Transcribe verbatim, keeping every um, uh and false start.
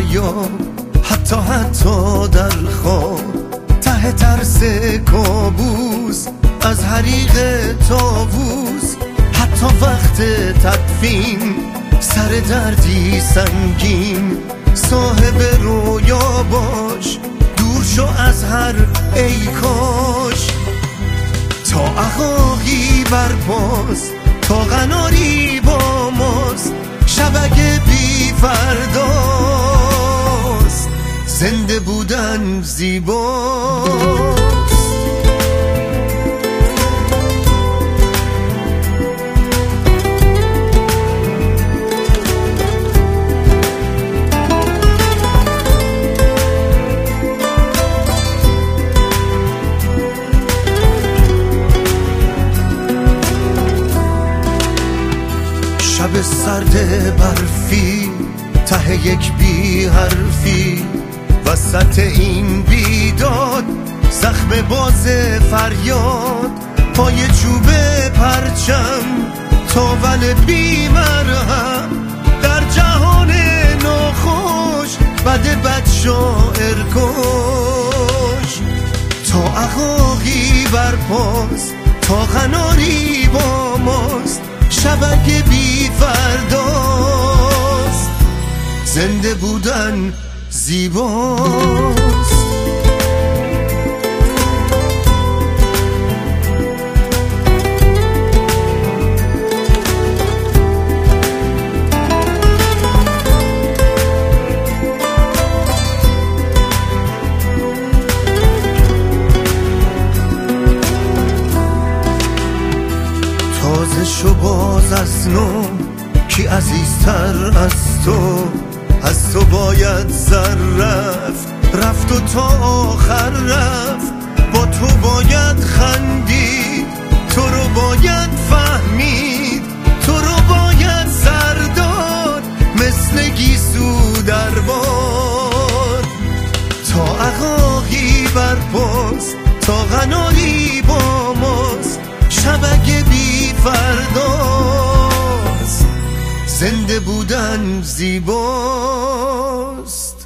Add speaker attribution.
Speaker 1: رویا، حتی حتی در خواب، ته ترس کابوس از حریق طاووس، حتی وقت تدفین سر دردی سنگین. صاحب رویا باش، دور شو از هر ای کاش. تا عقاقی برپاست، تا قناری با ماست، شبک بی فرداست، زنده بودن زیباست. شب سرد برفی، ته یک بی حرفی، وسط این بیداد زخم باز فریاد. پای چوب پرچم، تاول بی مرهم، در جهان ناخوش بد بد شاعر کش. تا عقاقی برپاست، تا قناری با ماست، شبک بی فرداست، زنده بودن زیباست. تازه شو باز از نو، کی عزیزتر از تو؟ از تو باید سر رفت، رفت و تا آخر رفت. با تو باید خندید، تو رو باید فهمید، تو رو باید سر داد مثل گیسو در باد. تا عقاقی برپاست، تا قناری با ماست، شبک بی فرداست، زنده بودن زیباست.